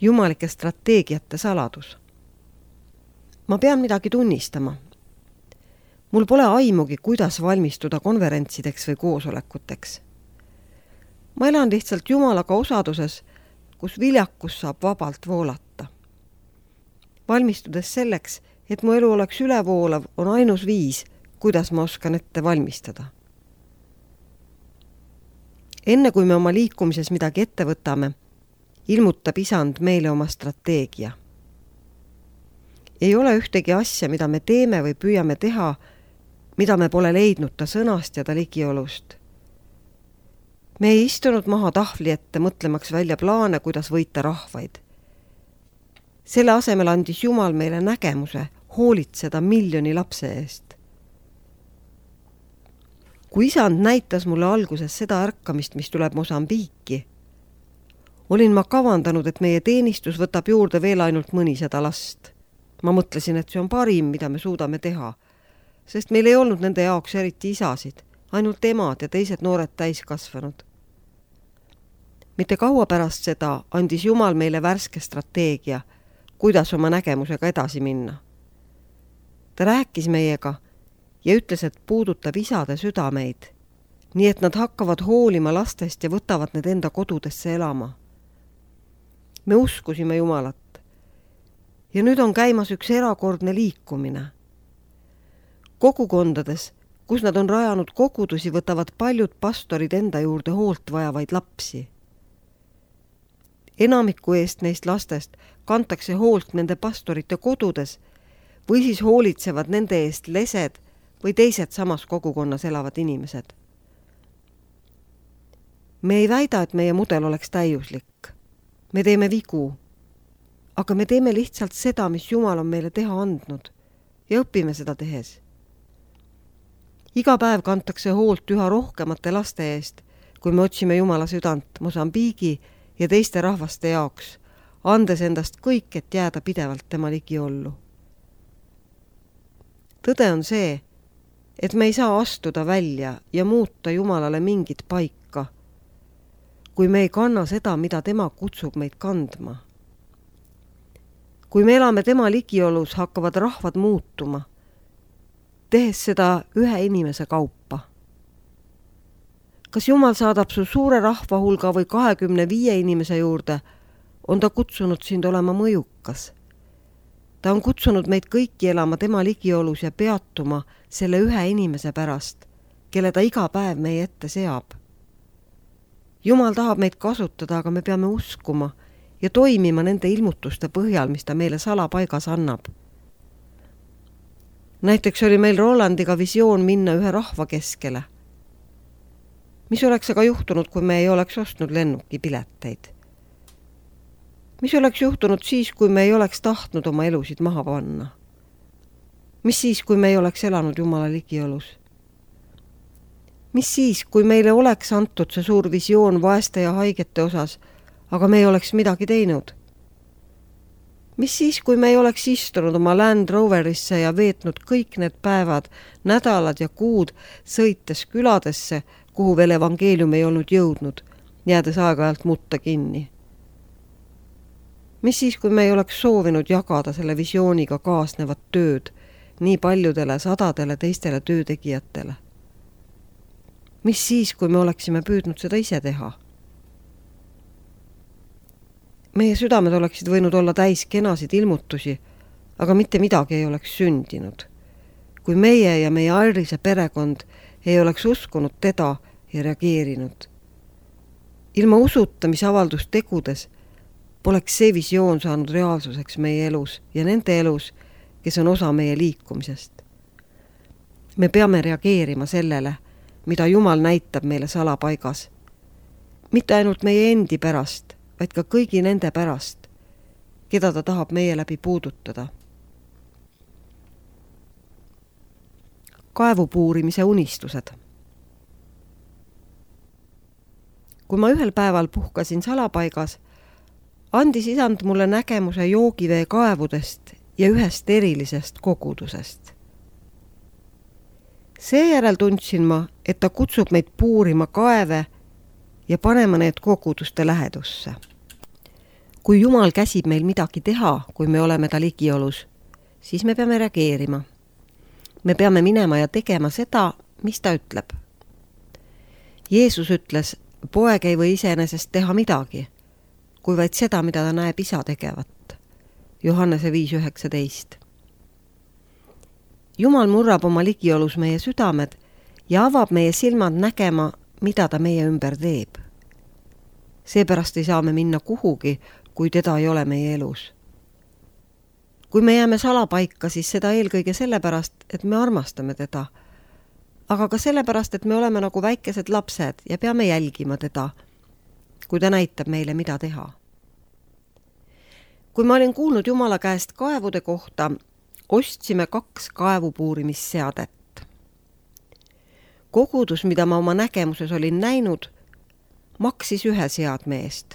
jumalike strateegiate saladus. Ma pean midagi tunnistama. Mul pole aimugi, kuidas valmistuda konverentsideks või koosolekuteks. Ma elan lihtsalt Jumalaga osaduses, kus viljakus saab vabalt voolata. Valmistudes selleks, et mu elu oleks ülevoolav, on ainus viis, kuidas ma oskan ette valmistada. Enne kui me oma liikumises midagi ette võtame, ilmutab Isand meile oma strateegia. Ei ole ühtegi asja, mida me teeme või püüame teha, mida me pole leidnud ta sõnast ja ta ligiolust. Me ei istunud maha tahvli ette mõtlemaks välja plaane, kuidas võita rahvaid. Selle asemel andis Jumal meile nägemuse hoolitseda 1 miljoni lapse eest. Kui Isand näitas mulle alguses seda ärkamist, mis tuleb Mosambiiki, olin ma kavandanud, et meie teenistus võtab juurde veel ainult mõnisada last. Ma mõtlesin, et see on parim, mida me suudame teha, sest meil ei olnud nende jaoks eriti isasid, ainult emad ja teised noored täiskasvanud. Mitte kaua pärast seda andis Jumal meile värske strateegia, kuidas oma nägemusega edasi minna. Ta rääkis meiega ja ütles, et puudutab isade südameid, nii et nad hakkavad hoolima lastest ja võtavad need enda kodudesse elama. Me uskusime Jumalat. Ja nüüd on käimas üks erakordne liikumine. Kogukondades, kus nad on rajanud kogudusi, võtavad paljud pastorid enda juurde hoolt vajavaid lapsi. Enamiku eest neist lastest kantakse hoolt nende pastorite kodudes või siis hoolitsevad nende eest lesed või teised samas kogukonnas elavad inimesed. Me ei väida, et meie mudel oleks täiuslik. Me teeme vigu. Aga me teeme lihtsalt seda, mis Jumal on meile teha andnud ja õpime seda tehes. Iga päev kantakse hoolt üha rohkemate laste eest, kui me otsime Jumala südant Mosambiigi ja teiste rahvaste jaoks, andes endast kõik, et jääda pidevalt tema ligiollu. Tõde on see, et me ei saa astuda välja ja muuta Jumalale mingit paika, kui me ei kanna seda, mida tema kutsub meid kandma. Kui me elame tema ligiolus, hakkavad rahvad muutuma, tehes seda ühe inimese kaupa. Kas Jumal saadab su suure rahva hulga või 25 inimese juurde, on ta kutsunud sind olema mõjukas. Ta on kutsunud meid kõiki elama tema ligiolus ja peatuma selle ühe inimese pärast, kelle ta iga päev meie ette seab. Jumal tahab meid kasutada, aga me peame uskuma ja toimima nende ilmutuste põhjal, mis ta meile salapaigas annab. Näiteks oli meil Rolandiga visioon minna ühe rahva keskele. Mis oleks aga juhtunud, kui me ei oleks ostnud lennuki pileteid? Mis oleks juhtunud siis, kui me ei oleks tahtnud oma elusid maha panna? Mis siis, kui me ei oleks elanud Jumala ligiolus? Mis siis, kui meile oleks antud see suur visioon vaeste ja haigete osas, aga me ei oleks midagi teinud? Mis siis, kui me ei oleks istunud oma Land Roverisse ja veetnud kõik need päevad, nädalad ja kuud sõites küladesse, kuhu veel evangeelium ei olnud jõudnud, jäädes aeg-ajalt mutta kinni? Mis siis, kui me ei oleks soovinud jagada selle visiooniga kaasnevat tööd nii paljudele sadadele teistele töötegijatele? Mis siis, kui me oleksime püüdnud seda ise teha? Meie südamed oleksid võinud olla täis kenasid ilmutusi, aga mitte midagi ei oleks sündinud. Kui meie ja meie Airise perekond ei oleks uskunud teda ja reageerinud. Ilma usuta, mis avaldus tegudes, poleks see visioon saanud reaalsuseks meie elus ja nende elus, kes on osa meie liikumisest. Me peame reageerima sellele, mida Jumal näitab meile salapaigas. Mitte ainult meie endi pärast, vaid ka kõigi nende pärast, keda ta tahab meie läbi puudutada. Kaevupuurimise unistused. Kui ma ühel päeval puhkasin salapaigas, andis Isand mulle nägemuse joogivee kaevudest ja ühest erilisest kogudusest. Seejärel tundsin ma, et ta kutsub meid puurima kaeve ja panema need koguduste lähedusse. Kui Jumal käsib meil midagi teha, kui me oleme ta ligiolus, siis me peame reageerima. Me peame minema ja tegema seda, mis ta ütleb. Jeesus ütles, poeg ei või iseenesest teha midagi, kui vaid seda, mida ta näeb isa tegevat. Johannese 5:19. Jumal murrab oma ligiolus meie südamed ja avab meie silmad nägema, mida ta meie ümber teeb. Seepärast ei saa me minna kuhugi, kui teda ei ole meie elus. Kui me jääme salapaika, siis seda eelkõige sellepärast, et me armastame teda, aga ka sellepärast, et me oleme nagu väikesed lapsed ja peame jälgima teda, kui ta näitab meile, mida teha. Kui ma olin kuulnud Jumala käest kaevude kohta, ostsime 2 kaevupuurimisseadet. Kogudus, mida ma oma nägemuses olin näinud, maksis 1 seadme eest.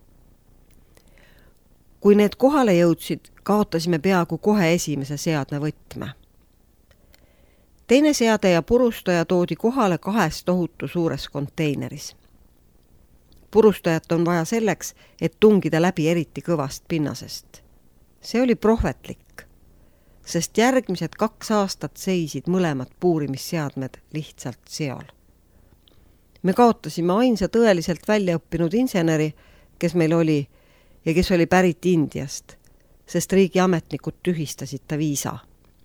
Kui need kohale jõudsid, kaotasime peaaegu kohe esimese seadme võtme. Teine seade ja purustaja toodi kohale 2 tohutu suures konteineris. Purustajat on vaja selleks, et tungida läbi eriti kõvast pinnasest. See oli prohvetlik, sest järgmised 2 aastat seisid mõlemad puurimisseadmed lihtsalt seal. Me kaotasime ainsa tõeliselt väljaõppinud inseneri, kes meil oli ja kes oli pärit Indiast, sest riigiametnikud tühistasid ta viisa.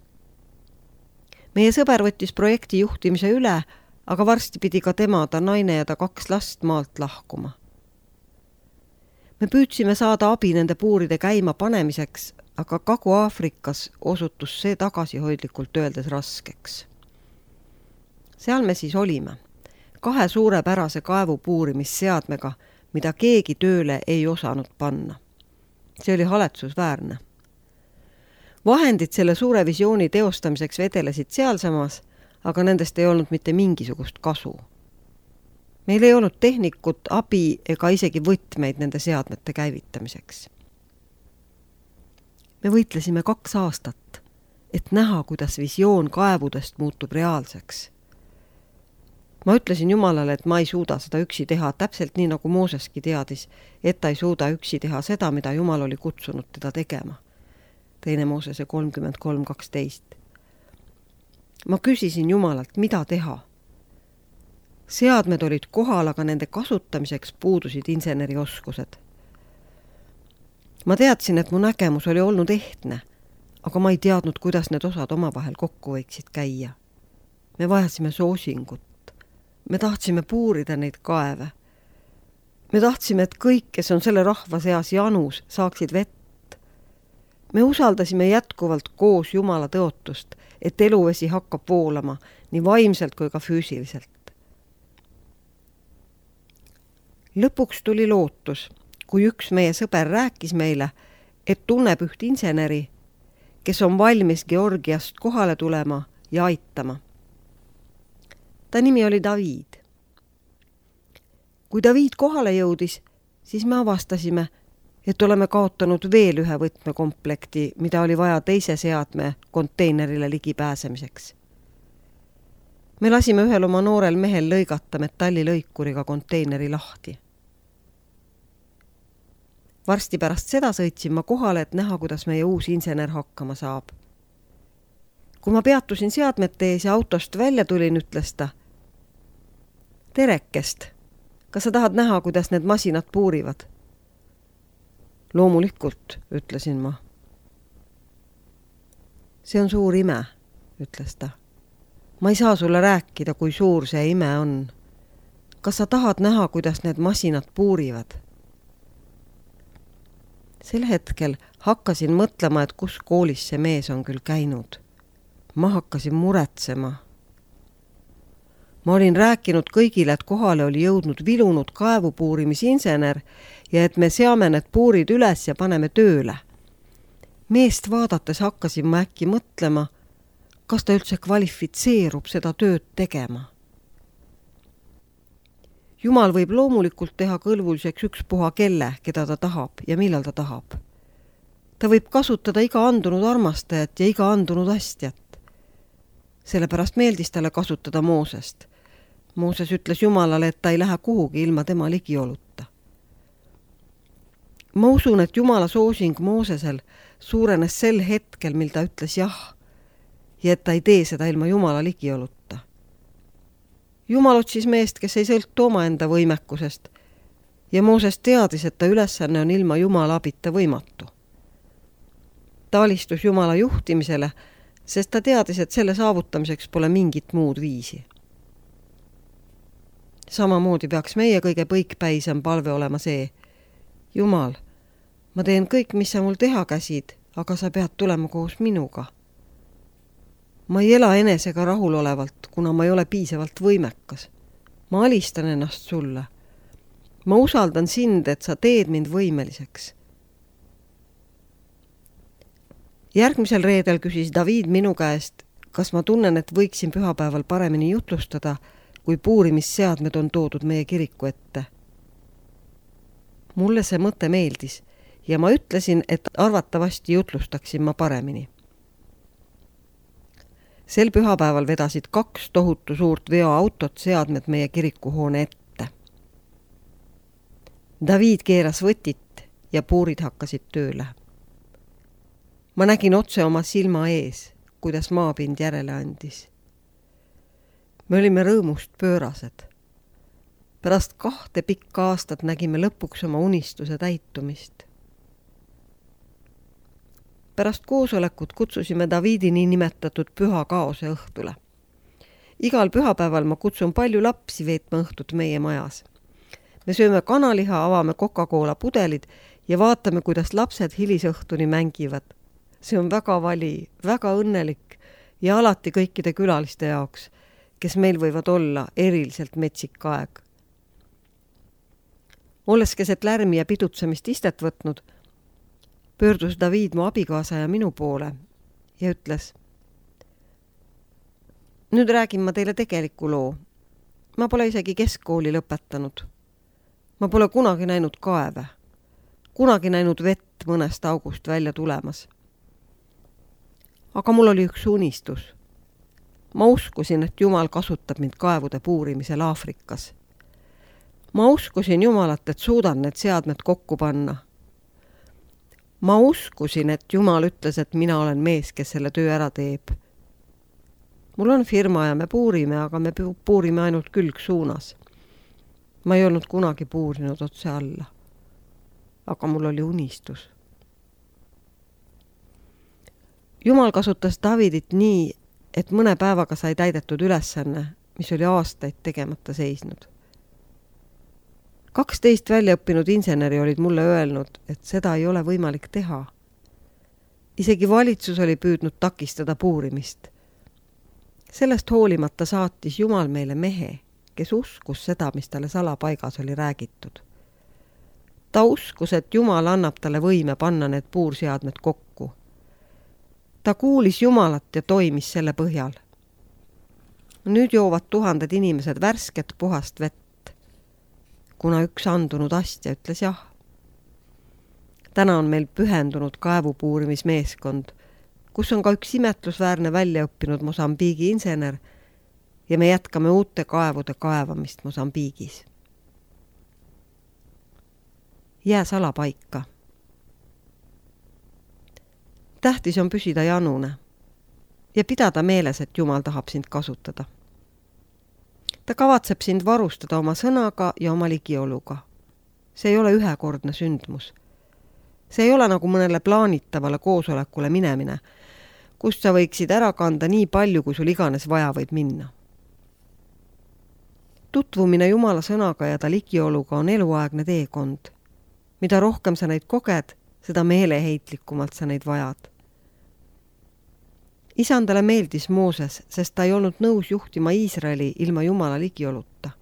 Meie sõber võttis projekti juhtimise üle, aga varsti pidi ka tema, ta naine ja ta 2 last maalt lahkuma. Me püüdsime saada abi nende puuride käima panemiseks, aga Kagu-Aafrikas osutus see tagasihoidlikult öeldes raskeks. Seal me siis olime, 2 suurepärase kaevupuurimisseadmega, mida keegi tööle ei osanud panna. See oli haletsusväärne. Vahendid selle suure visiooni teostamiseks vedelesid sealsamas, aga nendest ei olnud mitte mingisugust kasu. Meil ei olnud tehnikut, abi ega isegi võtmeid nende seadmete käivitamiseks. Me võitlesime 2 aastat, et näha, kuidas visioon kaevudest muutub reaalseks. Ma ütlesin Jumalale, et ma ei suuda seda üksi teha, täpselt nii nagu Mooseski teadis, et ta ei suuda üksi teha seda, mida Jumal oli kutsunud teda tegema. 2 Moosese 33:12. Ma küsisin Jumalalt, mida teha. Seadmed olid kohal, aga nende kasutamiseks puudusid insenerioskused. Ma teadsin, et mu nägemus oli olnud ehtne, aga ma ei teadnud, kuidas need osad omavahel kokku võiksid käia. Me vajasime soosingut. Me tahtsime puurida neid kaeve. Me tahtsime, et kõik, kes on selle rahva seas janus, saaksid vett. Me usaldasime jätkuvalt koos Jumala tõotust, et eluvesi hakkab voolama nii vaimselt kui ka füüsiliselt. Lõpuks tuli lootus, kui üks meie sõber rääkis meile, et tunneb üht inseneri, kes on valmis Georgiast kohale tulema ja aitama. Ta nimi oli David. Kui David kohale jõudis, siis me avastasime, et oleme kaotanud veel 1 võtmekomplekti, mida oli vaja 2 seadme konteinerile ligipääsemiseks. Me lasime ühel oma noorel mehel lõigata metallilõikuriga konteineri lahti. Varsti pärast seda sõitsin ma kohale, et näha, kuidas meie uus insener hakkama saab. Kui ma peatusin seadmete ees ja autost välja tulin, ütles ta: Terekest, kas sa tahad näha, kuidas need masinad puurivad? Loomulikult, ütlesin ma. See on suur ime, ütles ta. Ma ei saa sulle rääkida, kui suur see ime on. Kas sa tahad näha, kuidas need masinad puurivad? Sel hetkel hakkasin mõtlema, et kus koolis see mees on küll käinud. Ma hakkasin muretsema. Ma olin rääkinud kõigile, et kohale oli jõudnud vilunud kaevupuurimisinsener ja et me seame need puurid üles ja paneme tööle. Meest vaadates hakkasin ma äkki mõtlema, kas ta üldse kvalifitseerub seda tööd tegema. Jumal võib loomulikult teha kõlvuliseks ükspuha kelle, keda ta tahab ja millal ta tahab. Ta võib kasutada iga andunud armastajat ja iga andunud astjat. Sellepärast meeldis talle kasutada Moosest. Mooses ütles Jumalale, et ta ei lähe kuhugi ilma tema ligioluta. Ma usun, et Jumala soosing Moosesel suurenes sel hetkel, mil ta ütles jah ja et ta ei tee seda ilma Jumala ligioluta. Jumal otsis meest, kes ei sõltu omaenda võimekusest ja Mooses teadis, et ta ülesanne on ilma Jumala abita võimatu. Ta alistus Jumala juhtimisele, sest ta teadis, et selle saavutamiseks pole mingit muud viisi. Samamoodi peaks meie kõige põikpäisem palve olema see: Jumal, ma teen kõik, mis sa mul teha käsid, aga sa pead tulema koos minuga. Ma ei ela enesega rahulolevalt, kuna ma ei ole piisavalt võimekas. Ma alistan ennast sulle. Ma usaldan sind, et sa teed mind võimeliseks. Järgmisel reedel küsis David minu käest, kas ma tunnen, et võiksin pühapäeval paremini jutlustada, kui puurimisseadmed on toodud meie kiriku ette. Mulle see mõte meeldis ja ma ütlesin, et arvatavasti jutlustaksin ma paremini. Sel pühapäeval vedasid 2 tohutu suurt veoautot seadmed meie kirikuhoone ette. David keeras võtit ja puurid hakkasid tööle. Ma nägin otse oma silma ees, kuidas maapind järele andis. Me olime rõõmust pöörased. Pärast 2 pikka aastat nägime lõpuks oma unistuse täitumist. Pärast koosolekut kutsusime Davidi nii nimetatud püha kaose õhtule. Igal pühapäeval ma kutsun palju lapsi veetma õhtut meie majas. Me sööme kanaliha, avame Coca-Cola pudelid ja vaatame, kuidas lapsed hilisõhtuni mängivad. See on väga vali, väga õnnelik ja alati kõikide külaliste jaoks, kes meil võivad olla eriliselt metsik aeg. Olles keset lärmi ja pidutsemist istet võtnud, pöördus David mu abikaasa ja minu poole ja ütles: nüüd räägin ma teile tegeliku loo. Ma pole isegi keskkooli lõpetanud. Ma pole kunagi näinud kaeve, kunagi näinud vett mõnest august välja tulemas. Aga mul oli üks unistus. Ma uskusin, et Jumal kasutab mind kaevude puurimisel Aafrikas. Ma uskusin Jumalat, et suudan need seadmed kokku panna. Ma uskusin, et Jumal ütles, et mina olen mees, kes selle töö ära teeb. Mul on firma ja me puurime, aga me puurime ainult külgsuunas. Ma ei olnud kunagi puurinud otse alla. Aga mul oli unistus. Jumal kasutas Davidit nii, et mõne päevaga sai täidetud ülesanne, mis oli aastaid tegemata seisnud. 12 väljaõppinud inseneri olid mulle öelnud, et seda ei ole võimalik teha. Isegi valitsus oli püüdnud takistada puurimist. Sellest hoolimata saatis Jumal meile mehe, kes uskus seda, mis talle salapaigas oli räägitud. Ta uskus, et Jumal annab talle võime panna need puurseadmed kokku. Ta kuulis Jumalat ja toimis selle põhjal. Nüüd joovad 1000 inimesed värsket puhast vett, kuna üks andunud astja ütles jah. Täna on meil pühendunud kaevupuurimismeeskond, kus on ka üks imetlusväärne väljaõppinud Mosambiigi insener ja me jätkame uute kaevude kaevamist Mosambiigis. Jää salapaika. Tähtis on püsida janune ja pidada meeles, et Jumal tahab sind kasutada. Ta kavatseb sind varustada oma sõnaga ja oma ligioluga. See ei ole ühekordne sündmus. See ei ole nagu mõnele plaanitavale koosolekule minemine, kust sa võiksid ära kanda nii palju, kui sul iganes vaja võib minna. Tutvumine Jumala sõnaga ja ta ligioluga on eluaegne teekond. Mida rohkem sa neid koged, seda meeleheitlikumalt sa neid vajad. Isandale meeldis Mooses, sest ta ei olnud nõus juhtima Iisraeli ilma Jumala ligioluta.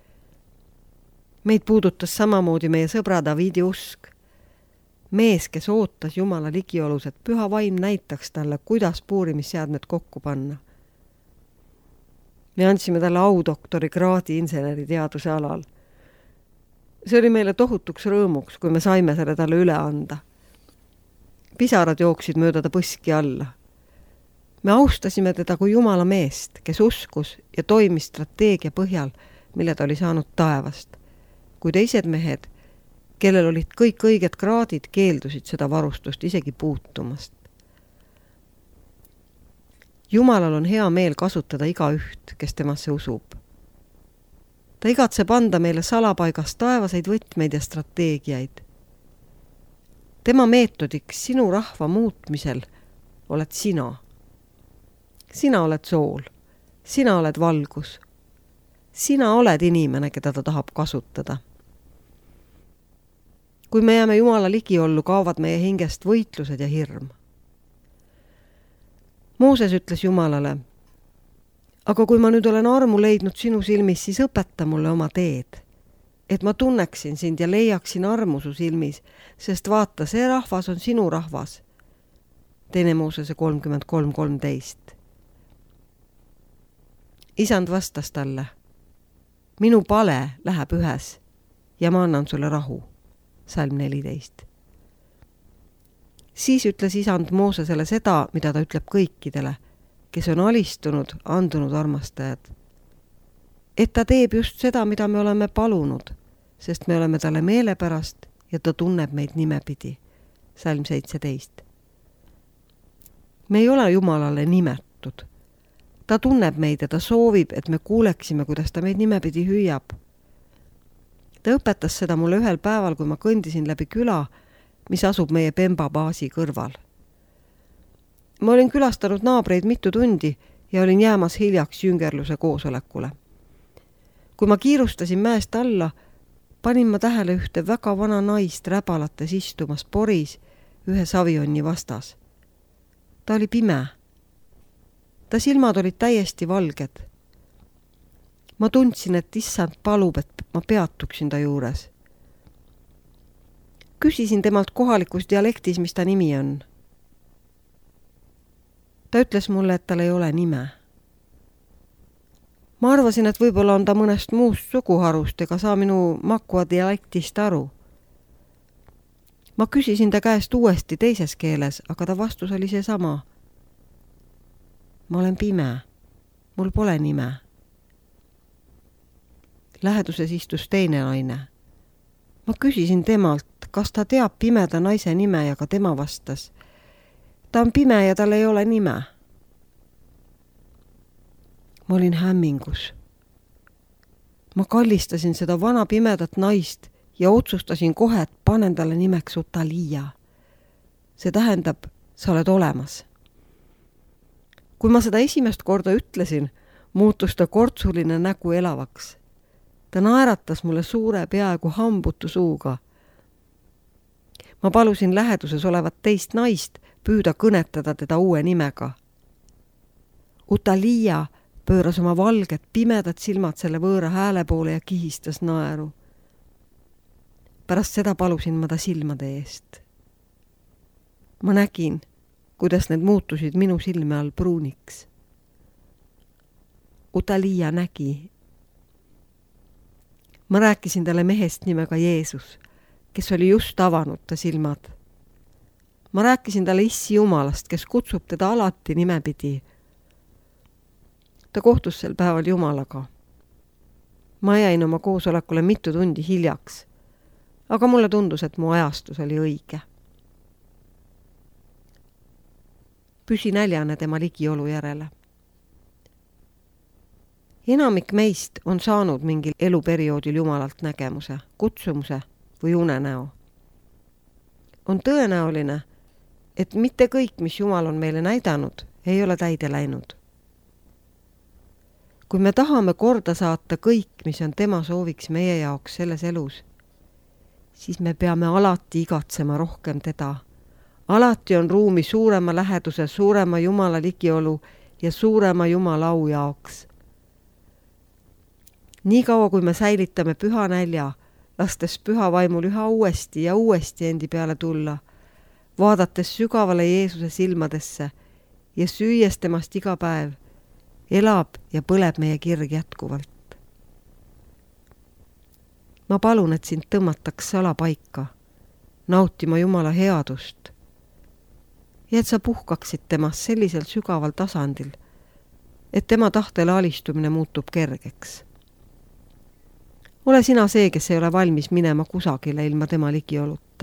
Meid puudutas samamoodi meie sõbra Davidi usk. Mees, kes ootas Jumala ligiolus, et püha vaim näitaks talle, kuidas puurimisseadmed kokku panna. Me andsime talle audoktori kraadi inseneri teaduse alal. See oli meile tohutuks rõõmuks, kui me saime selle talle üle anda. Pisarad jooksid mööda ta põski alla. Me austasime teda kui Jumala meest, kes uskus ja toimis strateegia põhjal, mille ta oli saanud taevast. Kui teised mehed kellel olid kõik õiged kraadid, keeldusid seda varustust isegi puutumast. Jumalal on hea meel kasutada igaüht, kes temasse usub. Ta igatseb anda meile salapaigast taevaseid võtmeid ja strateegiaid. Tema meetodiks sinu rahva muutmisel oled sina. Sina oled sool, sina oled valgus. Sina oled inimene, keda ta tahab kasutada. Kui me jääme Jumala ligiollu, kaovad meie hingest võitlused ja hirm. Mooses ütles Jumalale, aga kui ma nüüd olen armu leidnud sinu silmis, siis õpeta mulle oma teed, et ma tunneksin sind ja leiaksin armu su silmis, sest vaata, see rahvas on sinu rahvas. 2 Moosese 33:13. Isand vastas talle, minu pale läheb ühes ja ma annan sulle rahu. Salm 14. Siis ütles Isand Moosesele seda, mida ta ütleb kõikidele, kes on alistunud, andunud armastajad. Et ta teeb just seda, mida me oleme palunud, sest me oleme talle meelepärast ja ta tunneb meid nimepidi. Salm 17. Me ei ole Jumalale nimetud. Ta tunneb meid ja ta soovib, et me kuuleksime, kuidas ta meid nimepidi hüüab. Ta õpetas seda mulle ühel päeval, kui ma kõndisin läbi küla, mis asub meie Pemba baasi kõrval. Ma olin külastanud naabreid mitu tundi ja olin jäämas hiljaks jüngerluse koosolekule. Kui ma kiirustasin mäest alla, panin ma tähele ühte väga vana naist räbalates istumas poris ühe savionni vastas. Ta oli pime. Ta silmad olid täiesti valged. Ma tundsin, et issand palub, et ma peatuksin ta juures. Küsisin temalt kohalikus dialektis, mis ta nimi on. Ta ütles mulle, et tal ei ole nime. Ma arvasin, et võib-olla on ta mõnest muust suguharust ega saa minu makua dialektist aru. Ma küsisin ta käest uuesti teises keeles, aga ta vastus oli seesama. Ma olen pime. Mul pole nime. Läheduses istus teine naine. Ma küsisin temalt, kas ta teab pimeda naise nime ja ka tema vastas. Ta on pime ja tal ei ole nime. Ma olin hämmingus. Ma kallistasin seda vana pimedat naist ja otsustasin kohe, et panen talle nimeks Utalia. See tähendab, sa oled olemas. Kui ma seda esimest korda ütlesin, muutus ta kortsuline nägu elavaks. Ta naeratas mulle suure peaaegu hambutu suuga. Ma palusin läheduses olevat teist naist püüda kõnetada teda uue nimega. Utalia pööras oma valged pimedad silmad selle võõra hääle poole ja kihistas naeru. Pärast seda palusin ma ta silmade eest. Ma nägin, kuidas need muutusid minu silme all pruuniks. Utalia nägi. Ma rääkisin talle mehest nimega Jeesus, kes oli just avanud ta silmad. Ma rääkisin talle issi Jumalast, kes kutsub teda alati nimepidi. Ta kohtus sel päeval Jumalaga. Ma jäin oma koosolekule mitu tundi hiljaks, aga mulle tundus, et mu ajastus oli õige. Püsi näljane tema ligiolu järele. Enamik meist on saanud mingil eluperioodil Jumalalt nägemuse, kutsumuse või unenäo. On tõenäoline, et mitte kõik, mis Jumal on meile näidanud, ei ole täide läinud. Kui me tahame korda saata kõik, mis on tema sooviks meie jaoks selles elus, siis me peame alati igatsema rohkem teda. Alati on ruumi suurema läheduse, suurema Jumala ligiolu ja suurema Jumala au jaoks. Nii kaua, kui me säilitame püha nälja, lastes püha vaimul üha uuesti ja uuesti endi peale tulla, vaadates sügavale Jeesuse silmadesse ja süües temast iga päev, elab ja põleb meie kirg jätkuvalt. Ma palun, et sind tõmmataks salapaika, nautima Jumala headust ja et sa puhkaksid temast sellisel sügaval tasandil, et tema tahtele alistumine muutub kergeks. Ole sina see, kes ei ole valmis minema kusagile ilma tema ligioluta.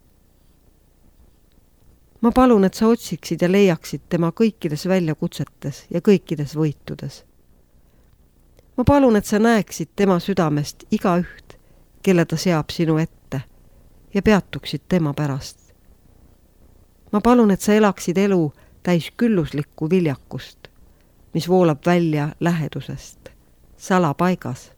Ma palun, et sa otsiksid ja leiaksid tema kõikides väljakutsetes ja kõikides võitudes. Ma palun, et sa näeksid tema südamest igaüht, kelle ta seab sinu ette ja peatuksid tema pärast. Ma palun, et sa elaksid elu täis külluslikku viljakust, mis voolab välja lähedusest, salapaigas.